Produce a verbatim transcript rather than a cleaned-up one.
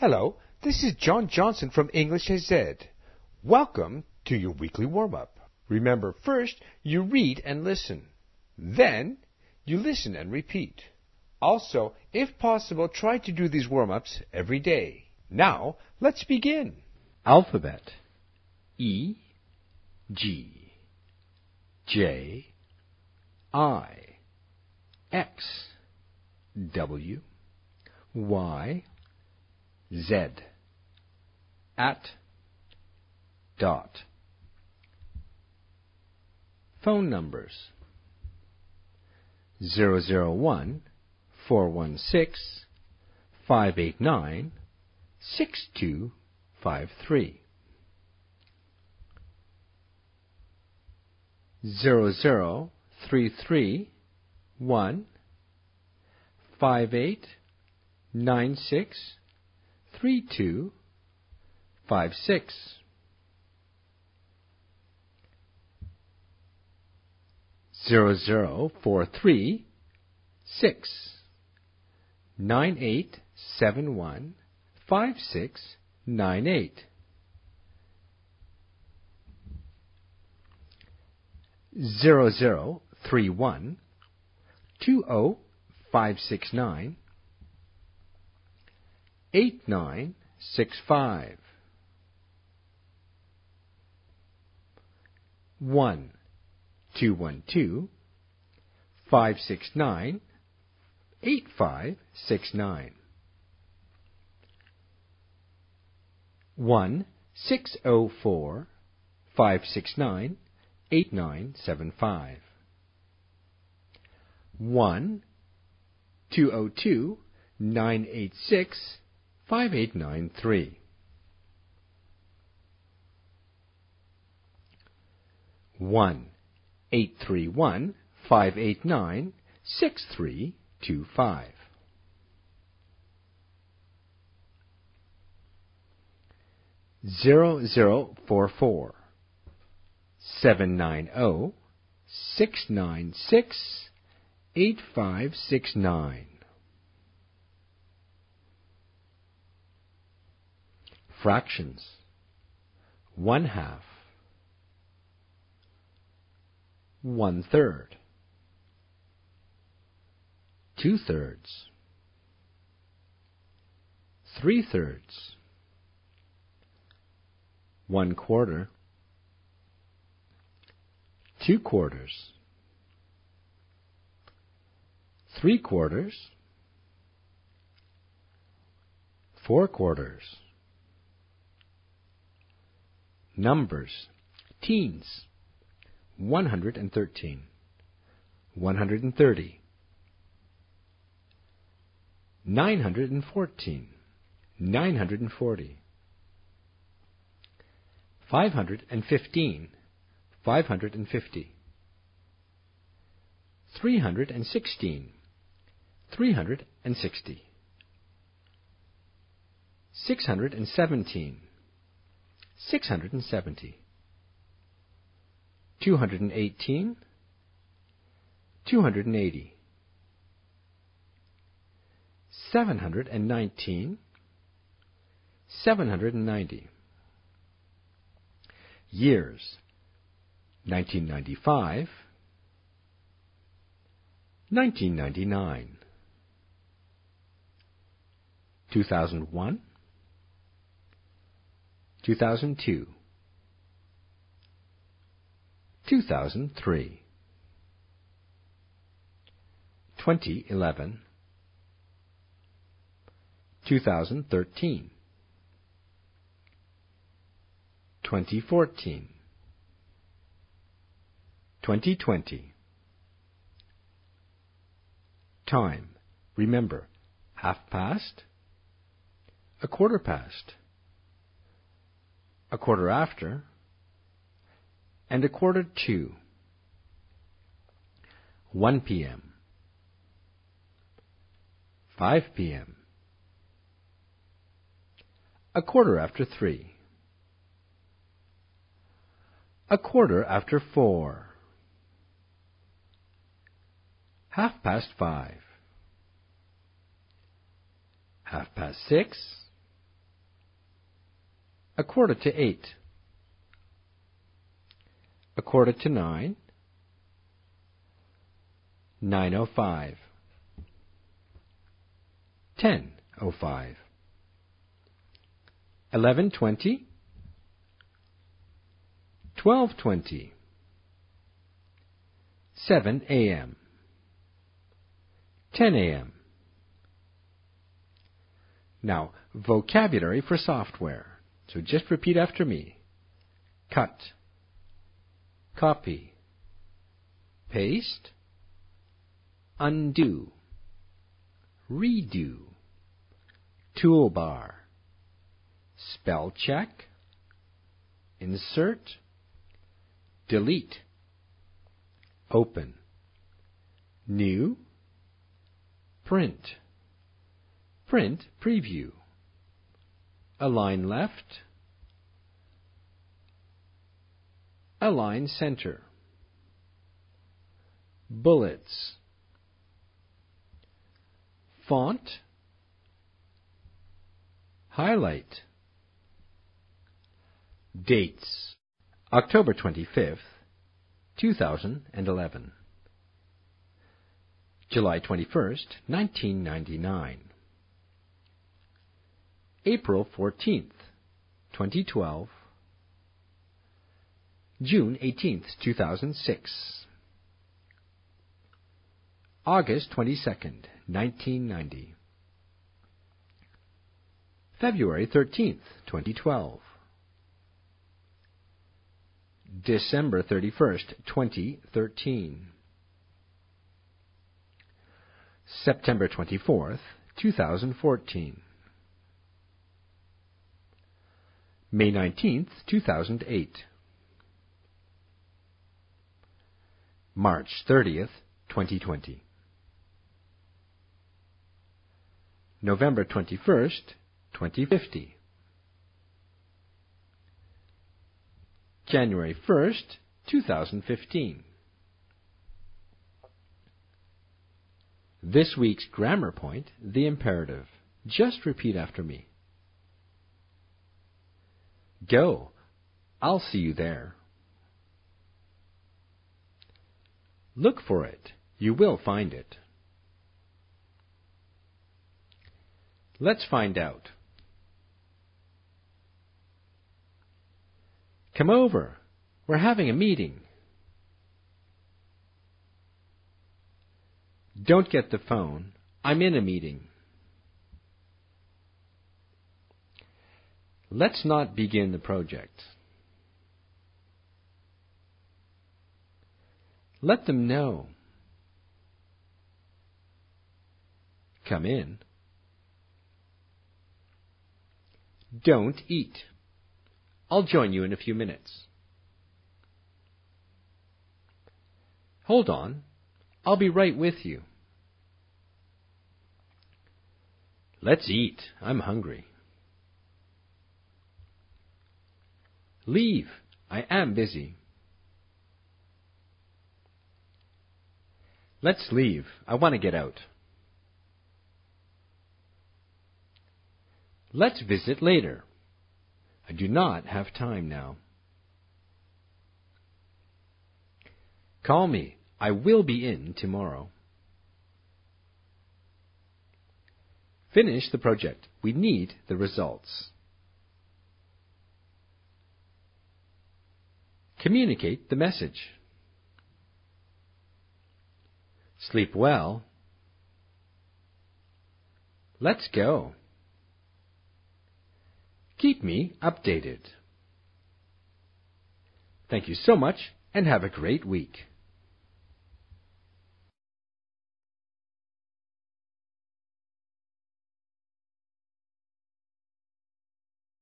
Hello, this is John Johnson from English A Z. Welcome to your weekly warm-up. Remember, first you read and listen. Then you listen and repeat. Also, if possible, try to do these warm-ups every day. Now, let's begin. Alphabet. E, G, J, I, X, W, Y, Z, at, dot. Phone numbers zero zero one, four one six, five eight nine, six two five three. Zero zero three three one five eight nine six three two five six. Zero zero four three six nine eight seven one five six nine eight. Zero zero three one two zero five six nine eight nine six five. One two one two five six nine eight five six nine. One six zero four five six nine eight nine seven five. One two zero two nine eight six five eight nine three. One eight three one five eight nine six three two five. Zero zero four four seven nine zero six nine six eight five six nine. Fractions. One half. One third. Two thirds. Three thirds. One quarter. Two quarters. Three quarters. Four quarters. Numbers. Teens. One hundred and thirteen. One hundred and thirty. Nine hundred and fourteen. Nine hundred and forty. Five hundred and fifteen. Five hundred and fifty. Three hundred and sixteen. Three hundred and sixty. Six hundred and seventeen. Six hundred and seventy. Two hundred and eighteen. Two hundred and eighty. Seven hundred and nineteen. Seven hundred and ninety. Years. Nineteen ninety-five. Nineteen ninety-nine. Two thousand one. Two thousand two. Two thousand three. Twenty eleven. Two thousand thirteen. Twenty fourteen. Twenty twenty. Time. Remember, half past, a quarter past, a quarter after, and a quarter to. One p.m. Five p.m. A quarter after three. A quarter after four. Half past five. Half past six. A quarter to eight. A quarter to nine. Nine oh five. Ten oh five. Eleven twenty. Twelve twenty. Seven a.m. Ten a.m. Now, vocabulary for software. So just repeat after me. Cut. Copy. Paste. Undo. Redo. Toolbar. Spell check. Insert. Delete. Open. New. Print. Print preview. Align left. Align center. Bullets. Font. Highlight. Dates. October twenty-fifth, two thousand eleven. July twenty-first, nineteen ninety-nine. April fourteenth, twenty twelve. June eighteenth, two thousand six. August twenty-second, nineteen ninety. February thirteenth, twenty twelve. December thirty-first, twenty thirteen. September twenty-fourth, two thousand fourteen. May nineteenth, two thousand eight. March thirtieth, twenty twenty. November twenty-first, twenty fifty. January first, two thousand fifteen. This week's grammar point, the imperative. Just repeat after me. Go. I'll see you there. Look for it. You will find it. Let's find out. Come over. We're having a meeting. Don't get the phone. I'm in a meeting. Let's not begin the project. Let them know. Come in. Don't eat. I'll join you in a few minutes. Hold on. I'll be right with you. Let's eat. I'm hungry. Leave. I am busy. Let's leave. I want to get out. Let's visit later. I do not have time now. Call me. I will be in tomorrow. Finish the project. We need the results. Communicate the message. Sleep well. Let's go. Keep me updated. Thank you so much and have a great week.